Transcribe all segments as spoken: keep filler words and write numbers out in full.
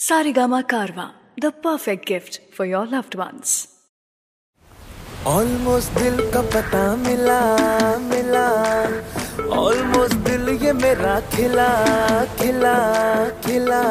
Sarigama Karwa, the perfect gift for your loved ones. Almost दिल का पता मिला मिला Almost दिल ये मेरा खिला खिला खिला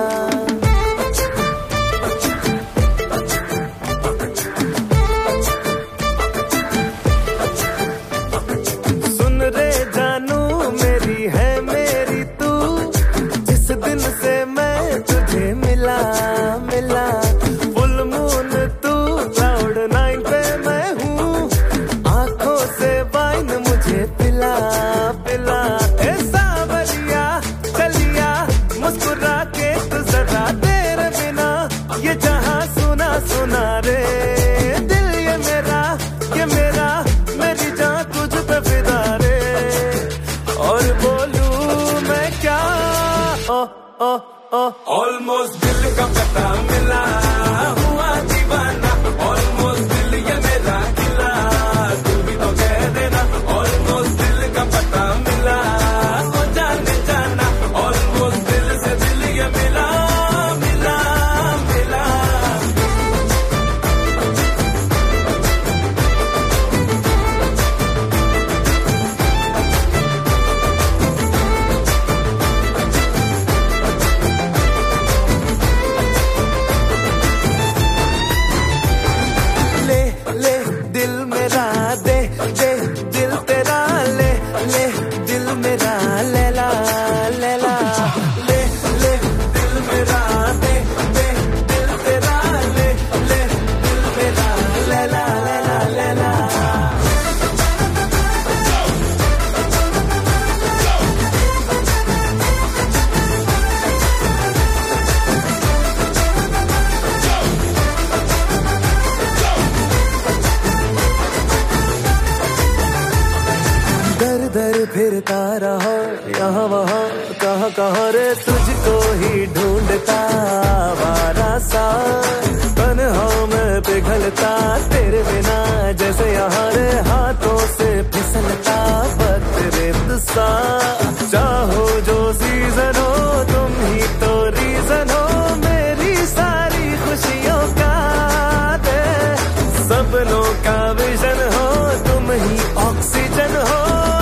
सुन रे जानू मेरी है मेरी तू जिस दिन से मैं तुझे मिला मिला फुल मून तू क्लाउड नाइन पे मैं हूँ आंखों से वाइन मुझे पिला पिला ए सावरिया चलिया मुस्कुरा के तू जरा तेरे बिना ये जहां सुना सुना रे दिल ये मेरा ये मेरा मेरी जान तुझ पे फिदा रे और बोलूं मैं क्या ओ ओ ओ ऑलमोस्ट दिल का पता मिला हुआ दीवाना ऑलमोस्ट दिल ये मेरा खिला तू भी तो कह देना ऑलमोस्ट दिल का पता मिला ओ जाने जाना ऑलमोस्ट दिल से दिल ये मिला मिला मिला ले ले दिल मेरा दे दे दिल तेरा ले ले दिल मेरा लैला लैला ले ले दिल मेरा दे दे दिल तेरा ले ले दिल मेरा लैला लैला लैला दर दर फिरता रहा यहाँ वहाँ कहाँ कहाँ रे तुझको ही ढूंढता वारा सा तन्हाओं में पिघलता तेरे बिना जैसे यहाँ रे हाथों से फिसलता वक्त रेत सा चाहो जो सीजन हो तुम ही तो रीजन हो मेरी सारी खुशियों का दे सपनों का विजन हो तुम ही ऑक्सीजन हो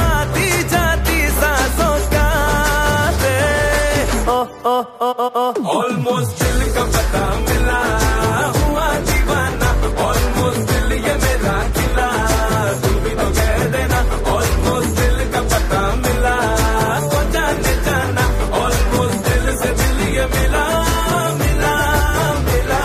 ऑलमोस्ट दिल का पता मिला हुआ दीवाना ऑलमोस्ट दिल ये मेरा खिला तू भी तो कह देना ऑलमोस्ट दिल का पता मिला तो जाने जाना ऑलमोस्ट दिल से दिल ये मिला मिला मिला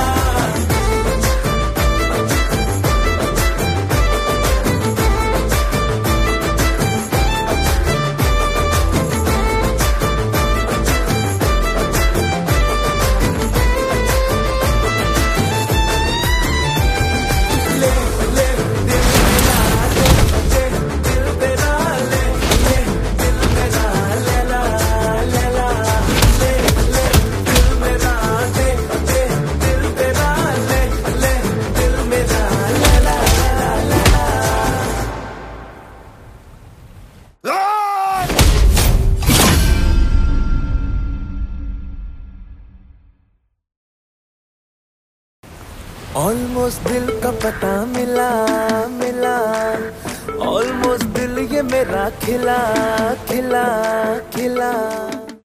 ऑलमोस्ट दिल का पता मिला मिला ऑलमोस्ट दिल ये मेरा खिला खिला खिला